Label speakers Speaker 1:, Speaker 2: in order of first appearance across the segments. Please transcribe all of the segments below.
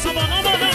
Speaker 1: دست بالا بالا.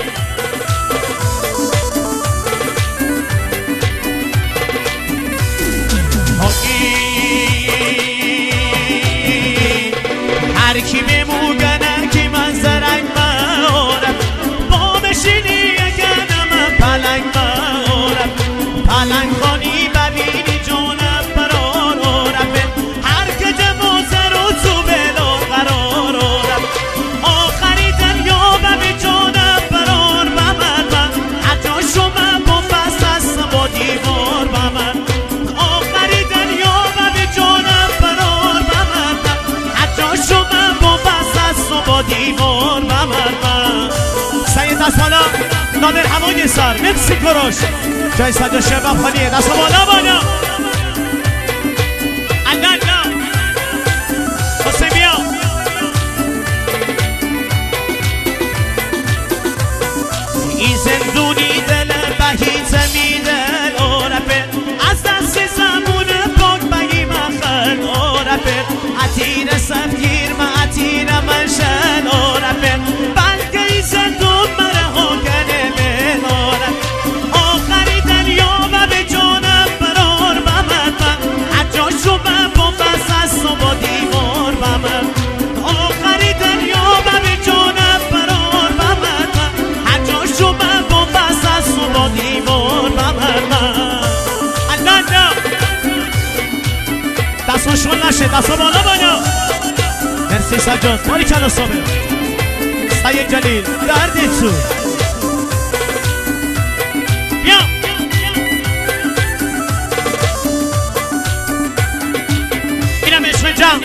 Speaker 1: هر کی بموگنه که من زرنگ مارم با بشینی اگنم پلنگ مارم پلنگ خانی ببینی جونم برارم هر که جمازه رو تو بلا قرارم آخری دنیا ببی جونم برار بمن حجا شما با فست هست با دیوار بمن آخری دنیا ببی جونم برار بمن حجا شما با فست هست با دیوار بمن سید دست بالا نادر هوای سر مرسی کروش جای سجا شباب خالیه دست بالا بالا الله حسین بیا این زندونی دل بهیت میدل آرپه از دست زمون پاک بگی مخل آرپه عطیر سفگیر ما عطیر منشل آرپه بلکه این زندون مره ها کنه من آرپه آخری دنیا و به جانم برار بمن حجا شما با فست هست و با دیوار بمن آخری دنیا و به جانم برار بمن حجا شما با فست هست و با دیوار بمن الله دستشون نشه دست بالا بالا مرسی سجاد ماری کلا صابر سید جلیل دردی تو بیا اینم عشق جمع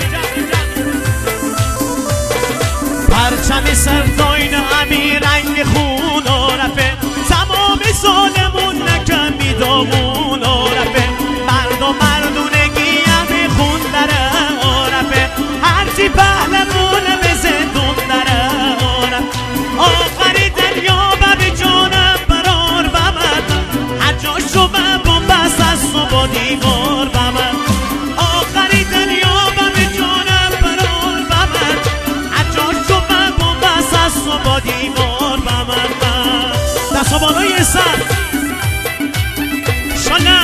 Speaker 1: پرچم سرتاین امیر رنگ خون آرفه تمام ظالمون نکمی داغون آرفه مرد و مردونگی همی خون داره آرفه هرچی پهلمون به زندون داره آرفه آخری دنیا به جانم برار بمن حجا شما با بست هست و با دیوار بمن آخری دنیا به جانم برار بمن حجا شما با بست هست و با دیوار بمن دست و بالای سر شالا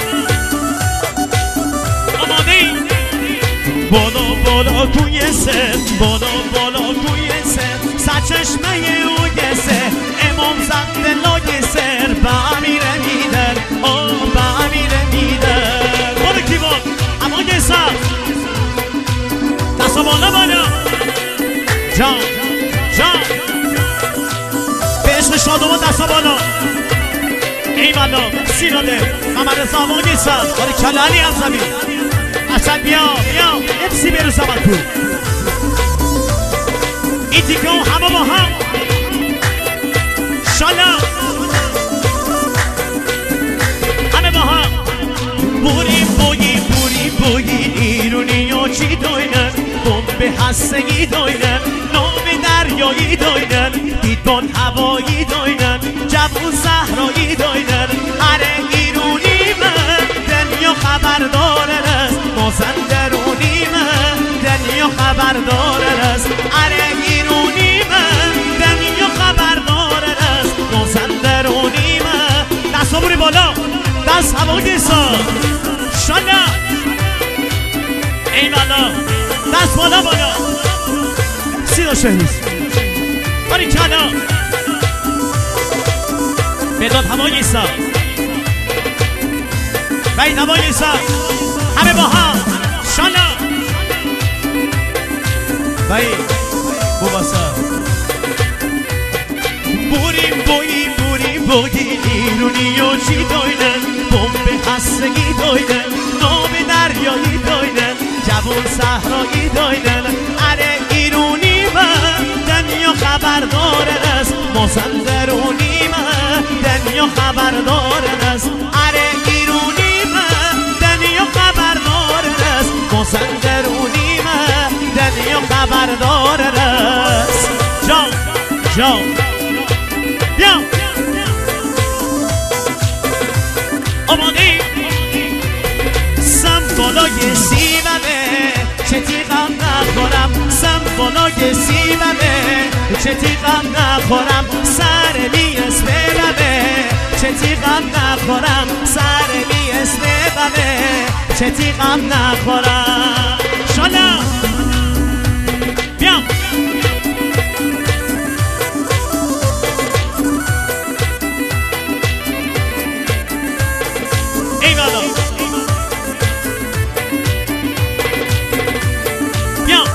Speaker 1: آماده ای بالا بالا توی سر بالا بالا توی سر سرچشمه او گسه امام زد دلای سر به امیر میدر به امیر میدر بارو کیوان اما گسه دست بالا بالا جان جان به عشق شادوان دست بالا ای والا سیراده محمد رضا اما گسه باری کلالی از زمین اصلا بیا نفسی بیرو زمان کو این دیگه همه با هم شالا همه با هم بوری ایرونی ها چی داینن بمب هستگی داینن نام دریایی داینن دیدبان هوایی داینن جوون صحرایی داینن اره ایرونی من دنیا خبردارن است مازن درونی من دنیا خبردارن است اره ایرونی من دنیا خبردارن است مازن درونی من دست بوری بالا دست هوا گیسا شالا ای والا دست بالا بالا سیدا شهریز باری کلا بداد هوا گیسا بید هوا گیسا همه با هم شالا بید بوباسا بوری ایرونی و چی داینن بمب هستگی داینن نام دریایی داینن جوان صحرایی داینن اره ایرونی من دنیا خبردارن است مازن درونی من دنیا خبردارن است اره ایرونی من دنیا خبردارن است مازن درونی من دنیا خبردارن است جان بیا آماده سم بالای سیبمه چه تیغم نخورم سم بالای سیبمه چه تیغم نخورم تیغم نخورم سر بی اسم غمه چه تیغم نخورم شالا بیام ای بالا بیام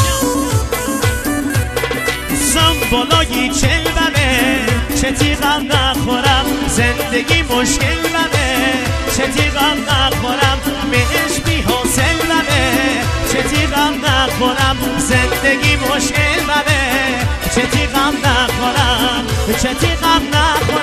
Speaker 1: بالای چلبمه چه تیغم نخورم زندگی مشکل بمه چه تیغم نخورم بهش بی حاصل بمه چه تیغم نخورم زندگی مشکل بمه چه تیغم نخورم چه تیغم نخورم